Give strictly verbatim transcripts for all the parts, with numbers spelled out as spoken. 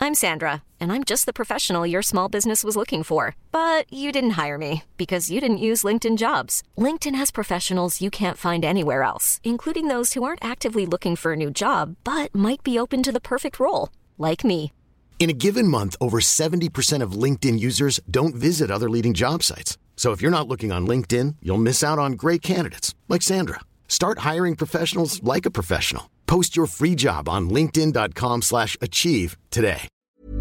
I'm Sandra, and I'm just the professional your small business was looking for. But you didn't hire me because you didn't use LinkedIn Jobs. LinkedIn has professionals you can't find anywhere else, including those who aren't actively looking for a new job, but might be open to the perfect role, like me. In a given month, over seventy percent of LinkedIn users don't visit other leading job sites. So if you're not looking on LinkedIn, you'll miss out on great candidates like Sandra. Start hiring professionals like a professional. Post your free job on linkedin.com slash achieve today.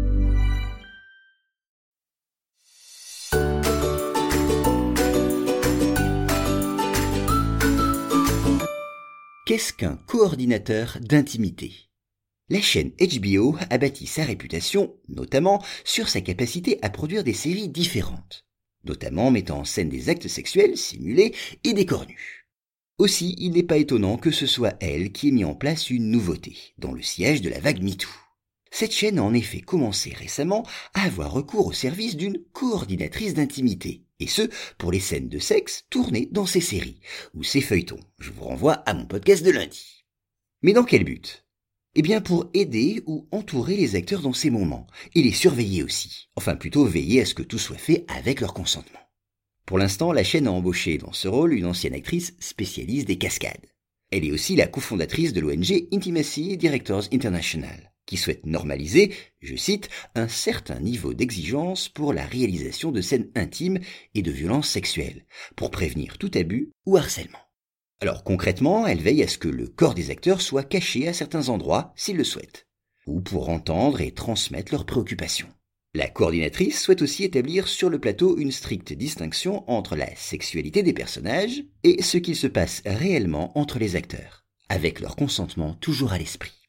Qu'est-ce qu'un coordinateur d'intimité ? La chaîne H B O a bâti sa réputation, notamment, sur sa capacité à produire des séries différentes, notamment mettant en scène des actes sexuels simulés et des corps nus. Aussi, il n'est pas étonnant que ce soit elle qui ait mis en place une nouveauté, dans le sillage de la vague MeToo. Cette chaîne a en effet commencé récemment à avoir recours au service d'une coordinatrice d'intimité, et ce, pour les scènes de sexe tournées dans ses séries, ou ses feuilletons. Je vous renvoie à mon podcast de lundi. Mais dans quel but ? Eh bien pour aider ou entourer les acteurs dans ces moments, et les surveiller aussi, enfin plutôt veiller à ce que tout soit fait avec leur consentement. Pour l'instant, la chaîne a embauché dans ce rôle une ancienne actrice spécialiste des cascades. Elle est aussi la cofondatrice de l'O N G Intimacy Directors International, qui souhaite normaliser, je cite, un certain niveau d'exigence pour la réalisation de scènes intimes et de violences sexuelles, pour prévenir tout abus ou harcèlement. Alors concrètement, elle veille à ce que le corps des acteurs soit caché à certains endroits s'ils le souhaitent, ou pour entendre et transmettre leurs préoccupations. La coordinatrice souhaite aussi établir sur le plateau une stricte distinction entre la sexualité des personnages et ce qu'il se passe réellement entre les acteurs, avec leur consentement toujours à l'esprit.